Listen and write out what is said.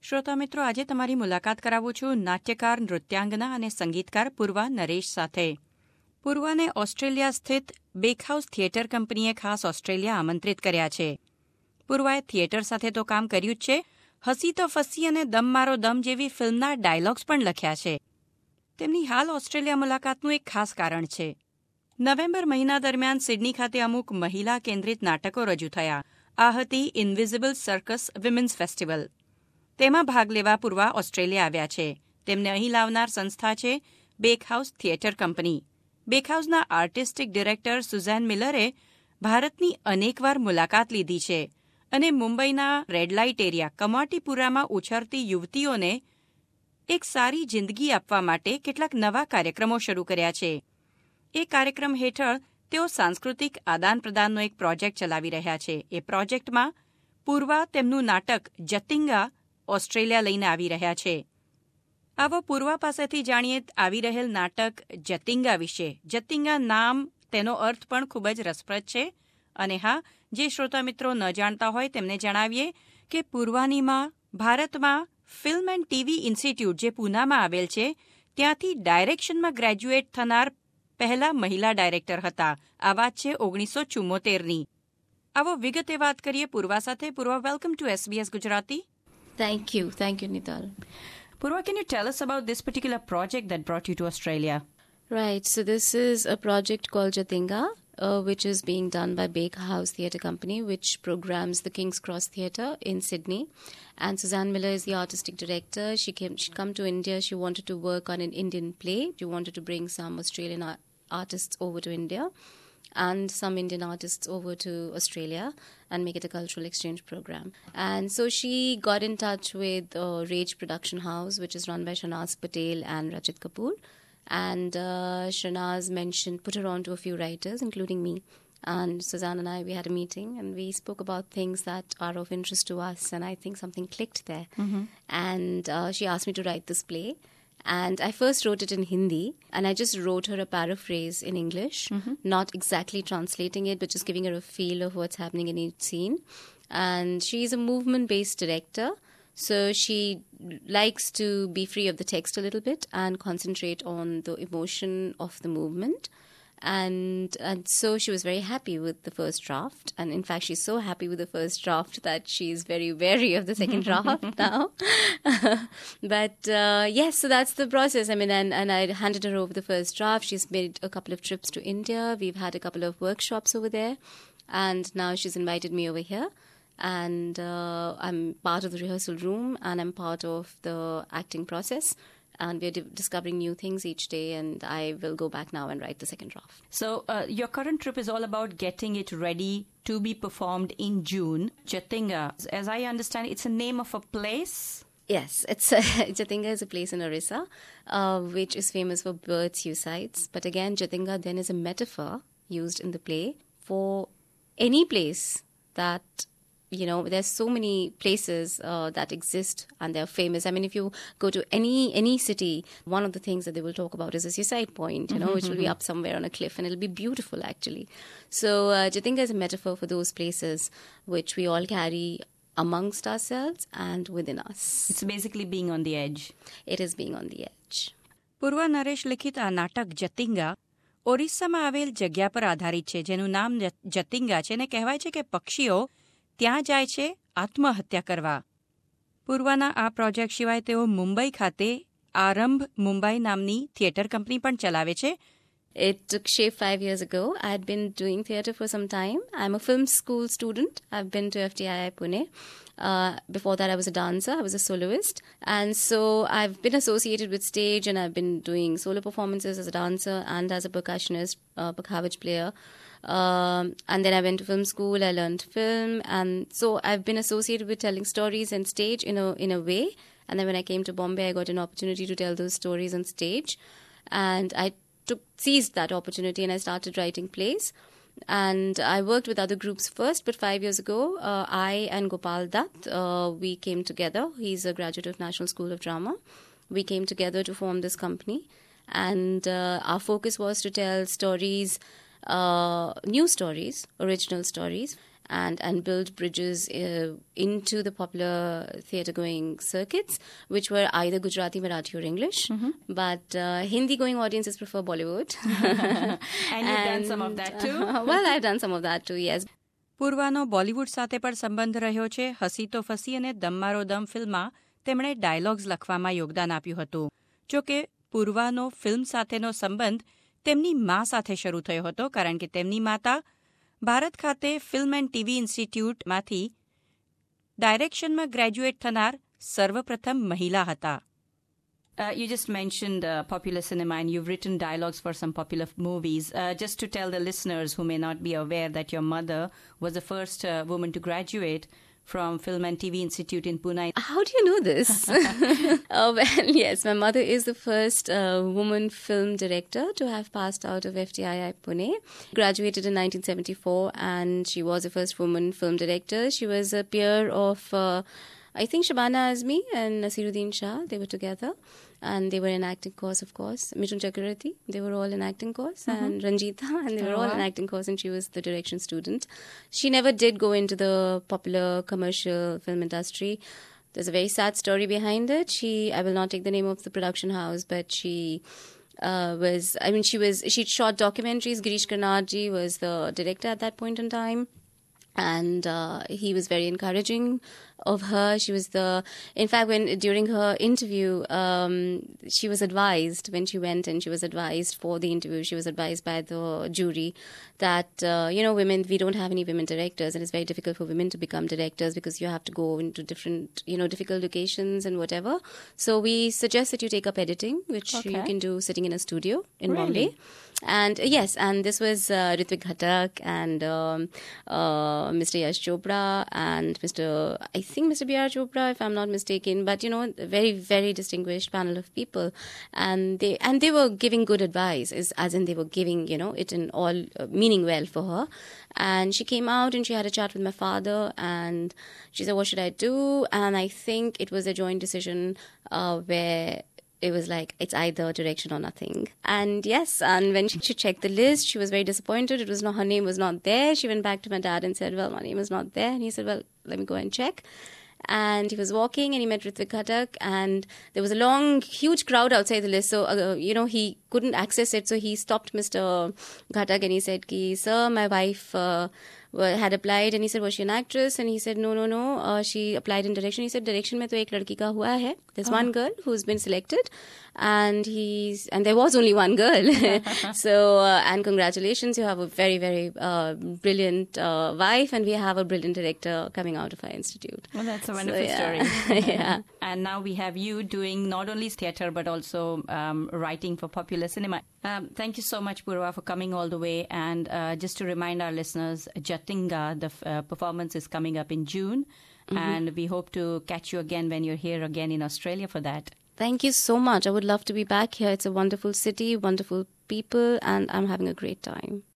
શ્રોતા મિત્રો, આજે તમારી મુલાકાત કરાવું છું નાટ્યકાર, નૃત્યાંગના અને સંગીતકાર પૂર્વા નરેશ સાથે. પૂર્વાને ઓસ્ટ્રેલિયા સ્થિત બેકહાઉસ થિયેટર કંપનીએ ખાસ ઓસ્ટ્રેલિયા આમંત્રિત કર્યા છે. પૂર્વાએ થિયેટર સાથે તો કામ કર્યું જ છે, હસી તો ફસી અને દમ મારો દમ જેવી ફિલ્મના ડાયલોગ્સ પણ લખ્યા છે. તેમની હાલ ઓસ્ટ્રેલિયા મુલાકાતનું એક ખાસ કારણ છે. નવેમ્બર મહિના દરમિયાન સિડની ખાતે અમુક મહિલા કેન્દ્રિત નાટકો રજૂ થયા. આ હતી ઇન્વિઝિબલ સર્કસ વિમેન્સ ફેસ્ટિવલ. તેમાં ભાગ લેવા પૂર્વા ઓસ્ટ્રેલિયા આવ્યા છે. તેમને અહીં લાવનાર સંસ્થા છે બેકહાઉસ થિયેટર કંપની. બેકહાઉસના આર્ટિસ્ટિક ડિરેક્ટર સુઝેન મિલરે ભારતની અનેકવાર મુલાકાત લીધી છે અને મુંબઈના રેડ લાઇટ એરિયા કમાટીપુરામાં ઉછરતી યુવતીઓને એક સારી જિંદગી આપવા માટે કેટલાક નવા કાર્યક્રમો શરૂ કર્યા છે. એ કાર્યક્રમ હેઠળ તેઓ સાંસ્કૃતિક આદાન પ્રદાનનો એક પ્રોજેક્ટ ચલાવી રહ્યા છે. એ પ્રોજેક્ટમાં પૂર્વા તેમનું નાટક જતિંગા ઓસ્ટ્રેલિયા લઈને આવી રહ્યા છે. આવો પૂર્વા પાસેથી જાણીએ આવી રહેલ નાટક જતિંગા વિશે. જતિંગા નામ, તેનો અર્થ પણ ખૂબ જ રસપ્રદ છે. અને હા, જે શ્રોતા મિત્રો ન જાણતા હોય તેમને જણાવીએ કે પૂર્વાનીમાં ભારતમાં ફિલ્મ એન્ડ ટીવી ઇન્સ્ટિટ્યૂટ, જે પૂનામાં આવેલ છે, ત્યાંથી ડાયરેક્શનમાં ગ્રેજ્યુએટ થનાર પહેલા મહિલા ડાયરેક્ટર હતા. આ વાત છે 1974ની. આવો વિગતે વાત કરીએ પૂર્વા સાથે. Purva, welcome to SBS Gujarati. Thank you, Nital. Purva, can you tell us about this particular project that brought you to Australia? Right, so this is a project called Jatinga, which is being done by Bakehouse Theatre Company, which programs the King's Cross Theatre in Sydney. And Suzanne Miller is the artistic director. She'd come to India. She wanted to work on an Indian play. She wanted to bring some Australian artists over to India and some Indian artists over to Australia and make it a cultural exchange program. And so she got in touch with Rage Production House, which is run by Shanaz Patel and Rajit Kapoor. And Shanaz put her on to a few writers, including me. And Suzanne and I, we had a meeting and we spoke about things that are of interest to us. And I think something clicked there. Mm-hmm. And she asked me to write this play. And I first wrote it in Hindi, and I just wrote her a paraphrase in English, not exactly translating it, but just giving her a feel of what's happening in each scene. And she's a movement-based director, so she likes to be free of the text a little bit and concentrate on the emotion of the movement. And so she was very happy with the first draft. And in fact, she's so happy with the first draft that she's very wary of the second draft now. But yes, so that's the process. I mean, and I handed her over the first draft. She's made a couple of trips to India. We've had a couple of workshops over there. And now she's invited me over here. And I'm part of the rehearsal room and I'm part of the acting process. And we're discovering new things each day, and I will go back now and write the second draft. So your current trip is all about getting it ready to be performed in June. Jatinga, as I understand, it's a name of a place? Yes, Jatinga is a place in Orissa, which is famous for bird suicides. But again, Jatinga then is a metaphor used in the play for any place that... You know, there's so many places that exist and they're famous. I mean, if you go to any city, one of the things that they will talk about is a suicide point, you know, which will be up somewhere on a cliff and it'll be beautiful, actually. So Jatinga is a metaphor for those places which we all carry amongst ourselves and within us. It's basically being on the edge. It is being on the edge. Purva Naresh લિખિત આ નાટક જતિંગા ઓરિસ્સામાં આવેલ જગ્યા પર આધારિત છે, જેનું નામ જતિંગા છે અને કહેવાય છે કે પક્ષીઓ ત્યાં જાય છે આત્મહત્યા કરવા. પૂર્વાના આ પ્રોજેક્ટ સિવાય તેઓ મુંબઈ ખાતે આરંભ મુંબઈ નામની થિયેટર કંપની પણ ચલાવે છે. It took shape 5 years ago. I had been doing theatre for some time. I'm a film school student. I've been to FTII Pune. Before that, I was a dancer. I was a soloist. And so I've been associated with stage and I've been doing solo performances as a dancer and as a percussionist, Pakhavich player. And then I went to film school. I learned film. And so I've been associated with telling stories on stage in a way. And then when I came to Bombay, I got an opportunity to tell those stories on stage. And I seized that opportunity and I started writing plays. And I worked with other groups first, but 5 years ago, I and Gopal Dutt, we came together. He's a graduate of National School of Drama. We came together to form this company. And our focus was to tell stories, new stories, original stories, and build bridges into the popular theatre-going circuits, which were either Gujarati, Marathi, or English. But Hindi-going audiences prefer Bollywood. And you've done some of that too? Well, I've done some of that too, yes. પૂર્વાનો Bollywood સાથે પણ સંબંધ રહ્યો છે. હસી તો ફસી અને દમ મારો દમ ફિલ્મમાં તેમણે ડાયલોગ્સ લખવામાં યોગદાન આપ્યું હતું. જોકે પૂર્વાનો ફિલ્મ સાથેનો સંબંધ તેમની મા સાથે શરૂ થયો હતો, કારણ કે તેમની માતા ભારત ખાતે ફિલ્મ એન્ડ ટીવી ઇન્સ્ટિટ્યૂટમાંથી ડાયરેક્શનમાં ગ્રેજ્યુએટ થનાર સર્વપ્રથમ મહિલા હતા. You just mentioned popular cinema, and you've written dialogues for some popular movies. Just to tell the listeners who may not be aware that your mother was the first woman to graduate from Film and TV Institute in Pune. How do you know this? Well, yes, my mother is the first woman film director to have passed out of FTII Pune. Graduated in 1974, and she was the first woman film director. She was a peer of I think Shabana Azmi and Nasiruddin Shah. They were together, and they were in acting course, of course. Mithun Chakravarti, they were all in acting course, and Ranjita, and they were all in acting course, and she was the direction student. She never did go into the popular commercial film industry. There's a very sad story behind it. I will not take the name of the production house, but she shot documentaries. Girish Karnadji was the director at that point in time. And he was very encouraging of her. She was in fact, during her interview, she was advised, when she went and she was advised for the interview, she was advised by the jury that, women, we don't have any women directors, and it's very difficult for women to become directors because you have to go into different, difficult locations and whatever. So we suggest that you take up editing, which you can do sitting in a studio in Bombay. And yes, and this was Ritwik Ghatak and Mr. Yash Chopra and I think Mr. B.R. Chopra, if I'm not mistaken, but a very, very distinguished panel of people, and they were giving good advice, as in they were giving it in all meaning well for her. And she came out and she had a chat with my father, and she said, what should I do? And I think it was a joint decision where it was like, it's either direction or nothing. And yes, and when she checked the list, she was very disappointed. Her name was not there. She went back to my dad and said, well, my name is not there. And he said, well, let me go and check. And he was walking and he met Ritwik Ghatak, and there was a long, huge crowd outside the list. So, he couldn't access it. So he stopped Mr. Ghatak and he said, sir, my wife had applied. And he said, was she an actress? And he said, no. She applied in direction. He said, direction mein to ek ladki ka hua hai. There's one girl who's been selected. And there was only one girl. So, and congratulations, you have a very, very brilliant wife, and we have a brilliant director coming out of our institute. Well, that's a wonderful story. Yeah. And now we have you doing not only theatre but also writing for popular cinema. Thank you so much, Purva, for coming all the way. And just to remind our listeners, Jatinga, the performance is coming up in June. And we hope to catch you again when you're here again in Australia for that. Thank you so much. I would love to be back here. It's a wonderful city, wonderful people, and I'm having a great time.